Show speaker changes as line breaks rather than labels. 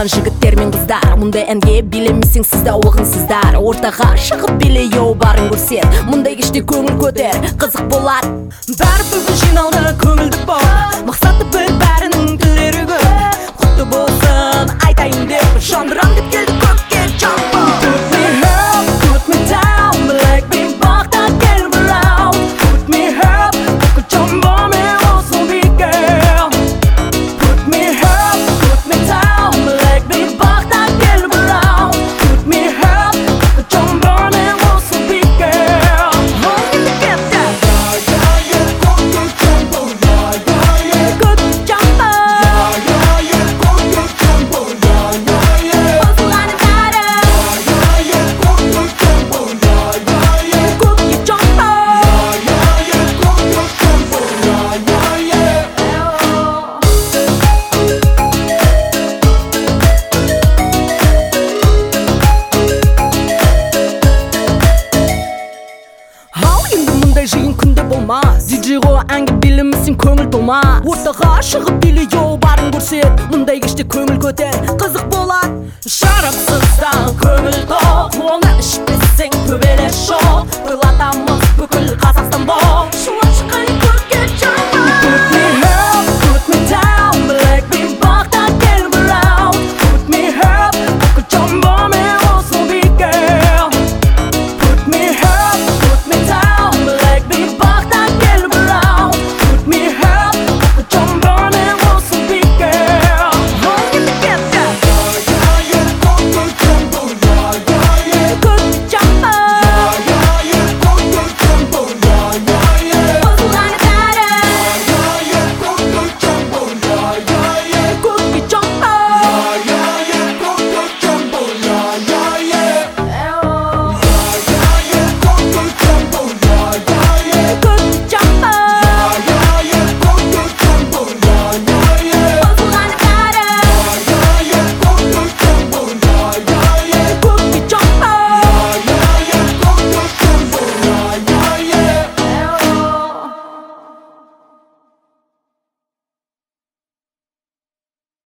қалған жігіттер мен қыздар. Мұндай әнге билемесең сіз да оғынсыздар. Ортаға шығып биле йоу барын көрсет. Мұндай кеште көңіл көтер, қызық болар. Бәрі бүгін жиналды көңілді бол. Мақсаты бір бәрінің тілері көп. Құтты болсын айтайын деп жандырам деп келді көкке жамбыл. Put me up, put me down, black me бақта кел around. Put me up, көкке жамбыл мен осы girl. Put me up, put me down, black me бақта кел around. Put me up, көкке жамбыл мен осы girl. Oh, you get that? Жиын күнде болмас. Диджейға әнге билемесең көңіл толмас. Ортаға шығып биле йоу барын көрсет. Мұндай кеште көңіл көтер, қызық болады. Шарапсыздан көңіл тоқ, оны ішпесең төбелес жоқ. Тойлатамыз бүкіл Қазақстан боп.